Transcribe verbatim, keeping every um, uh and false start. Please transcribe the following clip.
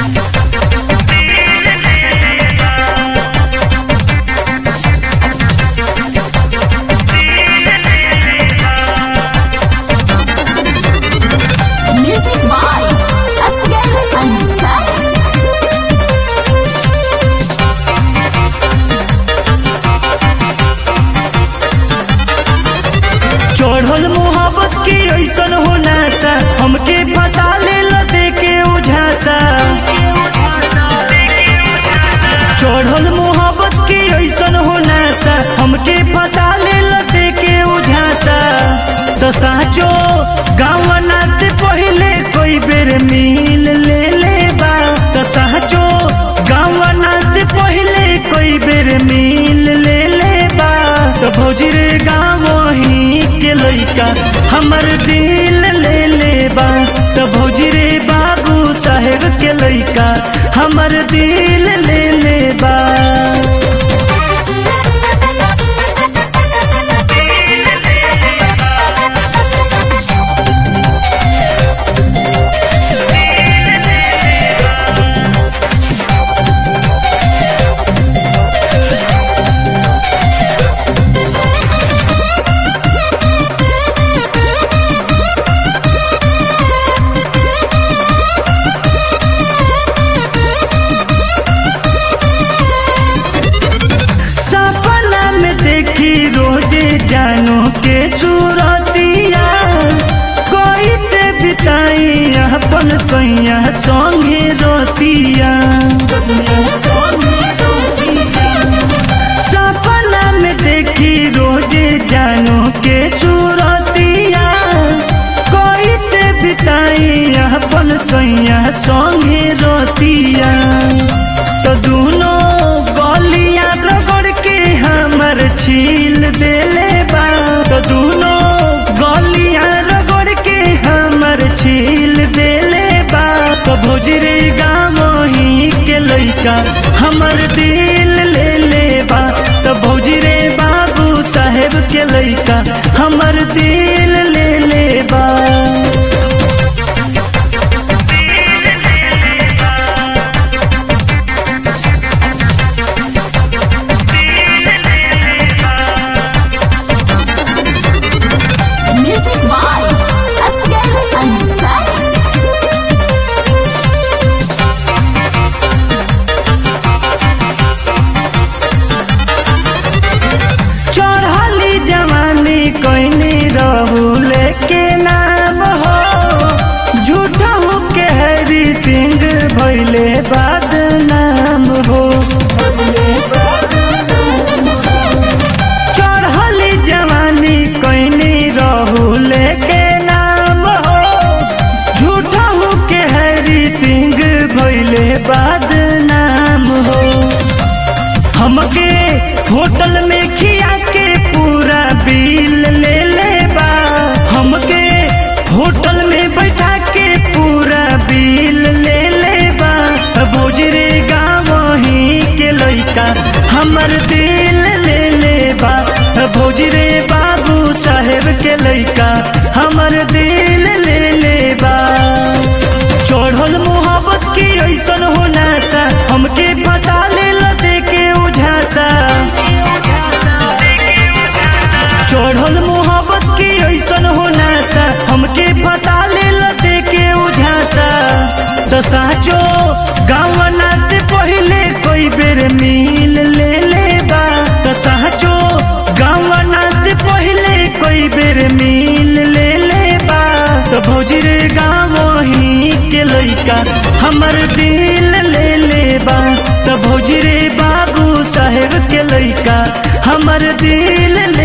Music by Asghar Ansari. चढ़ल मोहब्बत की ऐसन होना सा हमके फसा ले दे के उझाता। चढ़ल मोहब्बत की ऐसन होना सा हमके फसा ले दे के उझाता। तो साचो गावना से पहले कोई बेर मिल ले ले बा। तो साचो गावना से पहले कोई बेर मिल ले ले बा। तो भौजी रे गाँव के लइका हमर दिल ले ले बा। तो भौजी रे बाबू साहेब के लइका हमर दिल ले ले बा। रोजे जानो के सूरतिया कोई से बिताई अपन सैया संगे रोतिया। सपना में देखी रोजे जानो के सूरतिया कोई से बिताई अपन सैया संगे रोतिया। तो दोनों गलियां रगड़ के हमर छील देले बा। तो दोनों गलियां रगड़ के हमर छील देले बा। तो भौजी रे गाँव ही के लइका हमर दिल ले ले बा। तो भौजी रे बाबू साहेब के लइका हमर दिल ले ले बा। Music by Asghar Ansari. चढ़ली जवानी कोइनी रहुले के नाम हो। झूठा हो के हरी सिंह भइले बदनाम हो। चढ़ली जवानी कोइनी रहुले के नाम हो। झूठा हो के हरी सिंह भइले बदनाम हो। हमके होटल में खिया के पूरा बिल ले ले बा। हमके होटल में बैठा के पूरा बिल ले ले बा। भौजी रे गाँव ही के लइका हमर दिल ले ले बा। भौजी रे बाबू साहेब के लइका हमर दिल ले ले बा। चढ़ल मोहब्बत की ऐसन होना सा हमके फसा ले दे के उझाता। चढ़ल मोहब्बत की ऐसन होना सा हमके फसा ले दे के उझाता। तो साचो गावना से पहले कोई बेर मिल ले ले बा। तो साचो गावना से पहले कोई बेर मिल ले ले बा। तो भौजी रे गाँव ही के लइका हमर दिल ले ले बा। तो भौजी रे बाबू साहेब के लइका हमर दिल ले